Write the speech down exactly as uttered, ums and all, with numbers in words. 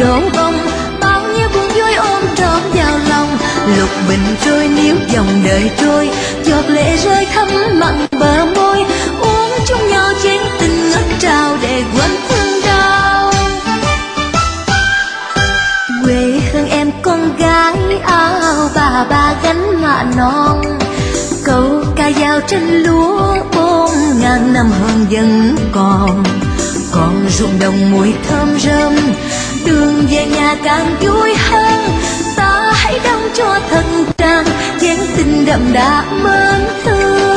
trổ bông, bao nhiêu buồn vui ôm trọn vào lòng. Lục bình trôi níu dòng đời trôi, giọt lệ rơi thấm mặn bờ môi, uống chung nhau chén tình ngất trao để quên thương đau. Quê hương em con gái áo bà ba gánh mạ non, câu ca dao trên lúa bốn ngàn năm hơn vẫn còn. Còn ruộng đồng mùi thơm rơm, đường về nhà càng vui hơn. Ta hãy đong cho thật tràn chén tình đậm đà mến thương.